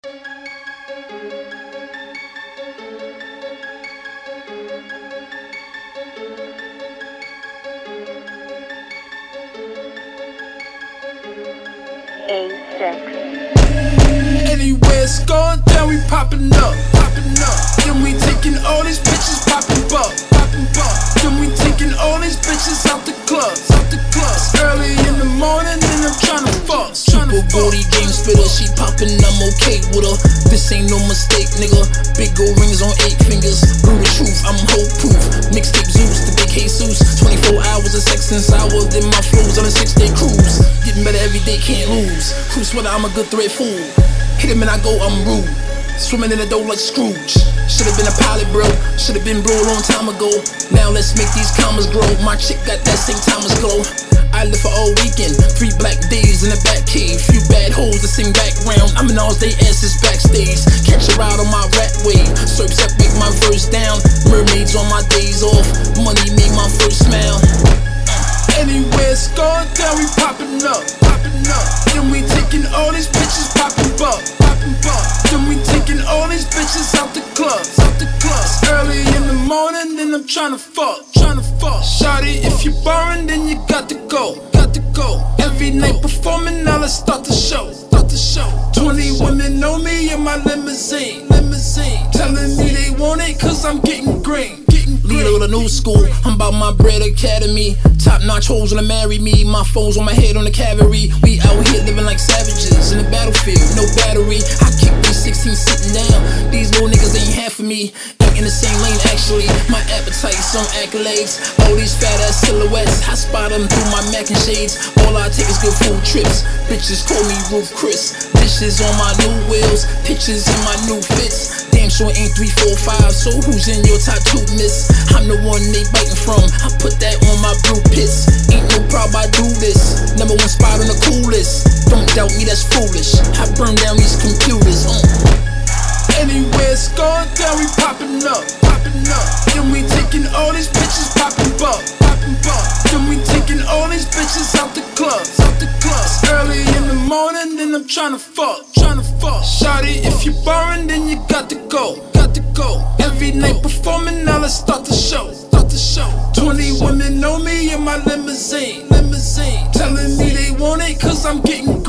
Anywhere it's going down, we poppin' up, poppin' up. Then we taking all these bitches, poppin' buck, poppin' buck. Then we taking all these bitches out the clubs, out the clubs. Early in the morning, and I'm tryna fuck. Super booty game spitter, she poppin', I'm okay with her. This ain't no mistake, nigga. Big gold rings on 8 fingers. Brew the truth, I'm hope proof. Mixtape Zeus, the big Jesus. 24 hours of sex and sour, then my flows on a 6-day cruise. Getting better every day, can't lose. Who sweater, I'm a good thread fool. Hit him and I go, I'm rude. Swimming in the dough like Scrooge. Should've been a pilot, bro. Should've been bro a long time ago. Now let's make these commas grow. My chick got that St. Thomas glow. I live for all weekend. 3 black days in the back cave. Few bad hoes, the same background. I'm in all day asses backstage. Catch a ride on my rat wave. Surfs up, make my verse down. Mermaids on my days off. Money made my first smile. Anywhere it's going down, we poppin' up, poppin' up. Then we taking all these bitches, poppin' buck, poppin' buck. Then we taking all these bitches out the clubs, out the clubs. Early in the morning, then I'm tryna fuck, tryna fuck. Shawty, if you borrowin', then you got to go, got to go. Every night performing, now let's start the show, start the show. 20 women know me in my limousine, limousine. Telling me they want it, cause I'm getting green. Lilo the new school, I'm about my bread academy. Top notch hoes wanna marry me. My foes on my head on the cavalry. We out here living like savages in the battlefield, no battery. I kick these 16 sitting down. These little niggas ain't half of me. Ain't in the same lane actually. My appetite's on accolades. All these fat ass silhouettes, I spot them through my Mac and shades. All I take is good food trips. Bitches call me Roof Chris. Dishes on my new wheels, pictures in my new fits. Damn sure ain't 3, 4, 5. So who's in your top 2, miss? I'm the one they biting from. I put that on my brew pits. Ain't no problem, I do this. Number 1 spot on the coolest. Don't doubt me, that's foolish. I burn down these computers. Anywhere it's going down, we poppin' up, poppin' up. Then we taking all these bitches, poppin' buck, poppin' buck. Then we taking all these bitches out the clubs, out the clubs. Early in the morning, then I'm tryna fuck, tryna fuck. Shawty, if you borrowin', then you got to go, got to go. Every night performing, now let's start the show, start the show. 20 women know me in my limousine, limousine. Telling me they want it, cause I'm getting